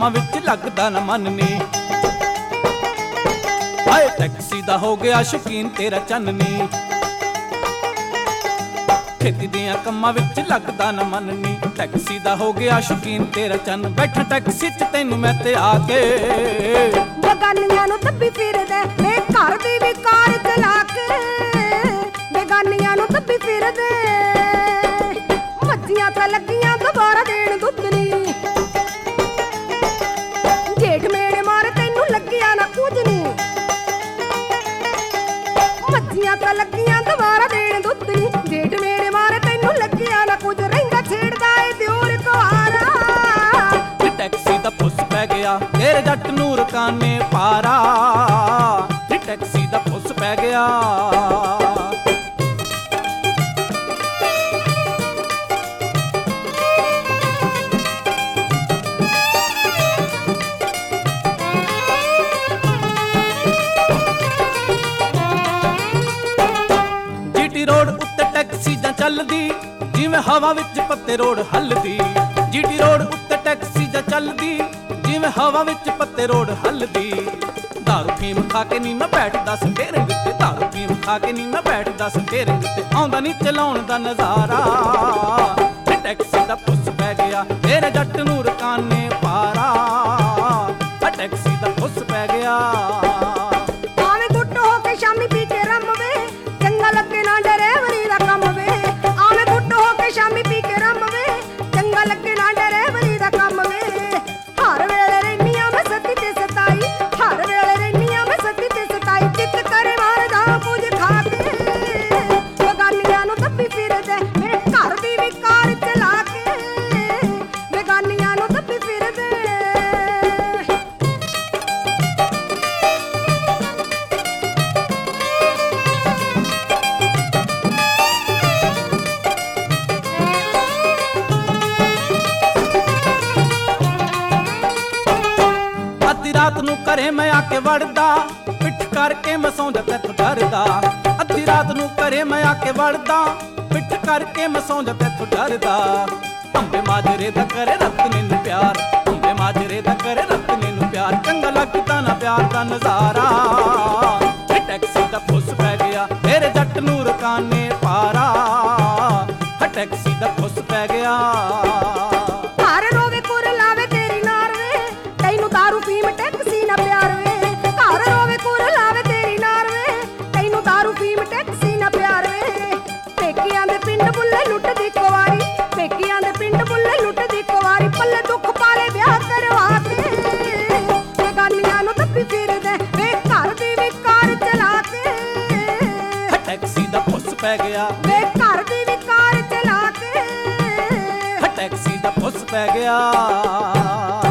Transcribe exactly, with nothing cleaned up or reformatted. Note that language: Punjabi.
ਕੰਮਾਂ ਵਿੱਚ ਲੱਗਦਾ ਨਾ ਮਨ ਨੀ। ਹਾਏ ਟੈਕਸੀ ਦਾ ਹੋ ਗਿਆ ਸ਼ੌਕੀਨ ਤੇਰਾ ਚੰਨ ਨੀ। ਖੇਤੀ ਦੀਆਂ ਕੰਮਾਂ ਵਿੱਚ ਲੱਗਦਾ ਨਾ ਮਨ ਨੀ। ਟੈਕਸੀ ਦਾ ਹੋ ਗਿਆ ਸ਼ੌਕੀਨ ਤੇਰਾ ਚੰਨ। ਬੈਠਾ ਟੈਕਸੀ 'ਚ ਤੈਨੂੰ ਮੈਂ ਤੇ ਆ ਕੇ ਬੇਗਾਨੀਆਂ ਨੂੰ ਦੱਬੀ ਫਿਰਦੇ ਵੇ ਘਰ ਦੀ ਵੀ ਕਾਰ ਚਲਾ ਕੇ। ਬੇਗਾਨੀਆਂ ਨੂੰ ਦੱਬੀ ਫਿਰਦੇ ਮੱਝੀਆਂ ਤਾਂ ਲੱਗੀਆਂ ਦੁਬਾਰਾ ਦੇਣ ਦੁੱਧ ਨੀ। ਜੇਠ ਮੇੜੇ ਮਾਰ ਤੈਨੂੰ ਲੱਗਿਆ ਨਾ ਕੁਝ ਨੀ। ਮੱਝੀਆਂ ਤਾਂ ਲੱਗੀਆਂ ਦੁਬਾਰਾ ਦੇਣ ਦੁੱਧ ਨੀ। ਜੇਠ ਮੇੜੇ ਮਾਰ ਤੈਨੂੰ ਲੱਗਿਆ ਨਾ ਕੁਝ। ਰਹਿੰਦਾ ਛੇੜਦਾ ਏ ਦਿਓਰ ਕੁਆਰਾ। ਟੈਕਸੀ ਦਾ ਫੁੱਸ ਪੈ ਗਿਆ ਤੇਰੇ ਜੱਟ ਨੂੰ ਰਕਾਨੇ ਪਾਰਾ। ਟੈਕਸੀ ਦਾ ਫੁੱਸ ਪੈ ਗਿਆ। ਜੀਟੀ ਰੋਡ ਉੱਤੇ ਟੈਕਸੀ ਜਾਂ ਚੱਲਦੀ ਜਿਵੇਂ ਹਵਾ ਵਿੱਚ ਪੱਤੇ ਰੋਡ ਹੱਲਦੀ। ਜੀਟੀ ਰੋਡ ਉੱਤੇ ਟੈਕਸੀ ਜਾਂ ਚੱਲਦੀ ਜਿਵੇਂ ਹਵਾ ਵਿੱਚ ਪੱਤੇ ਰੋਡ ਹੱਲਦੀ। ਦਾਰੂ ਫੀਮ ਖਾ ਕੇ ਨੀ ਮੈਂ ਬੈਠਦਾ ਸਟੇਰਿੰਗ ਤੇ। ਦਾਰੂ ਫੀਮ ਖਾ ਕੇ ਨੀ ਮੈਂ ਬੈਠਦਾ ਸਟੇਰਿੰਗ ਤੇ। ਆਉਂਦਾ ਨੀ ਚਲਾਉਣ ਦਾ ਨਜ਼ਾਰਾ। ਟੈਕਸੀ ਦਾ ਫੁੱਸ ਪੈ ਗਿਆ ਤੇਰੇ ਜੱਟ ਨੂੰ ਰਕਾਨੇ ਪਾਰਾ। ਟੈਕਸੀ ਦਾ ਫੁੱਸ ਪੈ ਗਿਆ। ਆਵੇਂ ਗੁੱਟ ਹੋ ਕੇ ਸ਼ਾਮੀ ਪੀ ਕੇ ਰੰਮ ਵੇ ਚੰਗਾ ਲੱਗੇ ਨਾ ਡਰਾਈਵਰੀ ਦਾ ਕੰਮ ਵੇ। ਆਵੇਂ ਗੁੱਟ ਹੋ ਕੇ ਸ਼ਾਮੀ ਪੀ ਕੇ ਰੰਮ ਵੇ ਚੰਗਾ ਲੱਗੇ ਨਾ ਡਰਾਈਵਰੀ ਦਾ ਕੰਮ ਵੇ। ਹਰ ਵੇਲੇ ਰਹਿਨੀਆਂ ਮੈਂ ਸੱਤੀ ਤੇ ਸਤਾਈ। ਹਰ ਵੇਲੇ ਰਹਿਨੀਆਂ ਮੈਂ ਸੱਤੀ ਤੇ ਸਤਾਈ। ਚਿੱਤ ਕਰੇ ਮਾਰਦਾ ਕੁਝ ਖਾ ਕੇ। ਬੇਗਾਨੀਆਂ ਨੂੰ ਦੱਬੀ ਫਿਰਦੇ ਮੇਰੇ ਘਰ ਦੀ ਵੀ ਕਾਰ ਚਲਾ ਕੇ। ਬੇਗਾਨੀਆਂ ਨੂੰ ਦੱਬੀ ਫਿਰਦੇ ਅੱਧੀ ਰਾਤ ਨੂੰ ਘਰੇ ਮੈਂ ਆ ਕੇ ਵੜਦਾ ਪਿੱਠ ਕਰਕੇ ਮੈਂ ਸੌਂਦਾ ਤੈਥੋਂ ਡਰਦਾ। ਅੱਧੀ ਰਾਤ ਨੂੰ ਘਰੇ ਮੈਂ ਆ ਕੇ ਵੜਦਾ ਪਿੱਠ ਕਰਕੇ ਮੈਂ ਸੌਂਦਾ ਤੈਥੋਂ ਡਰਦਾ। ਅੰਬੇ ਮਾਜਰੇ ਦਾ ਕਰੇ ਰਤਨੇ ਨੂੰ ਪਿਆਰ। ਅੰਬੇ ਮਾਜਰੇ ਦਾ ਕਰੇ ਰਤਨੇ ਨੂੰ ਪਿਆਰ। ਚੰਗਾ ਲੱਗਦਾ ਨਾ ਪਿਆਰ ਦਾ ਨਜ਼ਾਰਾ। ਟੈਕਸੀ ਦਾ ਫੁੱਸ ਪੈ ਗਿਆ ਤੇਰੇ ਜੱਟ ਨੂੰ ਰਕਾਨੇ ਪਾਰਾ। ਟੈਕਸੀ ਦਾ ਫੁੱਸ ਪੈ ਗਿਆ। ਘਰ ਰੋਵੇ ਕੁਰ ਲਾਵੇ ਤੇਰੀ ਨਾਰ ਵੇ ਤੈਨੂੰ ਦਾਰੂ ਪੀਮ ਟੈਕਸੀ ਨਾ ਪਿਆਰ ਵੇ। ਘਰ ਰੋਵੇ ਕੁਰ ਲਾਵੇ ਤੇਰੀ ਨਾਰ ਵੇ ਤੈਨੂੰ ਦਾਰੂ ਪੀਮ ਟੈਕਸੀ ਨਾ ਪਿਆਰ ਵੇ। ਪੇਕਿਆਂ ਦੇ ਪਿੰਡ ਬੁੱਲੇ ਲੁੱਟਦੀ ਕੁਵਾਰੀ। ਪੇਕਿਆਂ ਦੇ ਪਿੰਡ ਬੁੱਲੇ ਲੁੱਟਦੀ ਕੁਵਾਰੀ। ਪੱਲੇ ਦੁੱਖ ਪਾਲੇ ਵਿਆਹ ਕਰਵਾ ਕੇ। ਬੇਗਾਨੀਆਂ ਨੂੰ ਦੱਬੀ ਫਿਰਦੇ ਵੇ ਘਰ ਦੀ ਵੀ ਕਾਰ ਚਲਾ ਕੇ। ਟੈਕਸੀ ਦਾ ਫੁੱਸ ਪੈ ਗਿਆ ਵੇ ਘਰ ਦੀ ਵੀ ਕਾਰ ਚਲਾ ਕੇ। ਟੈਕਸੀ ਦਾ ਫੁੱਸ ਪੈ ਗਿਆ।